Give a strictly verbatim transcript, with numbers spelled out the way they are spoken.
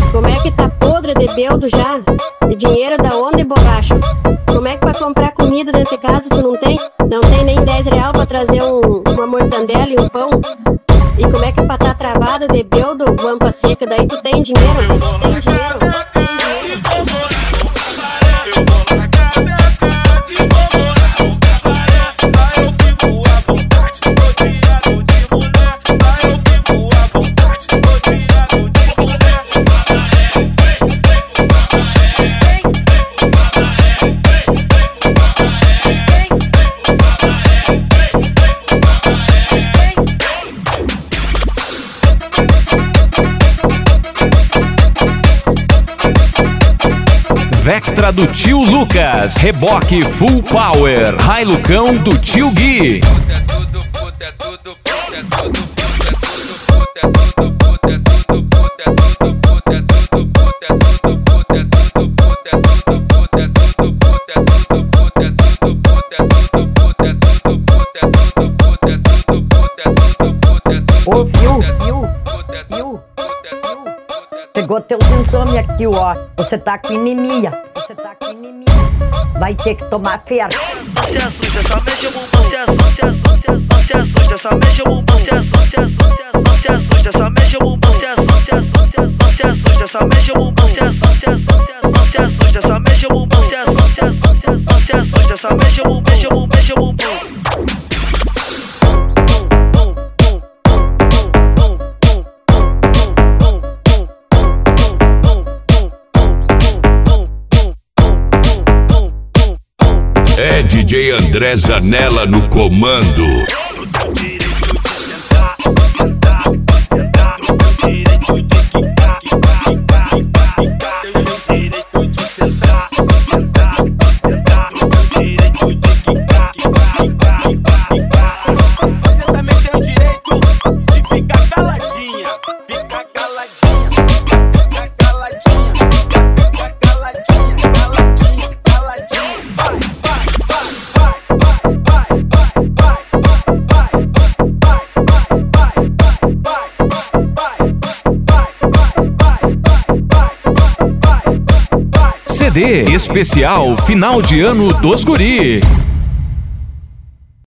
Como é que tá podre de beldo já? E dinheiro da onde, borracha? Como é que pra comprar comida dentro de casa tu não tem? Não tem nem dez real pra trazer um, uma mortandela e um pão? E como é que pra tá travada de beldo, guampa seca? Daí tu tem dinheiro? Tu tem dinheiro? Vectra do tio Lucas, reboque full power, Hilucão do tio Gui. Ô, viu, viu, viu? Pegou teu exame aqui, ó. Você tá com anemia. Você tá com anemia. Vai ter que tomar ferro. Não se assusta, só mexe o bumbum. Não se assusta, não se assusta, só mexe o bumbum. Não se assusta, não se assusta, só mexe o bumbum. Não se assusta, não se assusta, só mexe o bumbum. Não se assusta, não se assusta, só mexe o bumbum. Não se assusta, não se assusta, só mexe o bumbum. Mexe o bumbum, mexe o bumbum. É D J André Zanella no comando. C D especial final de ano dos guri.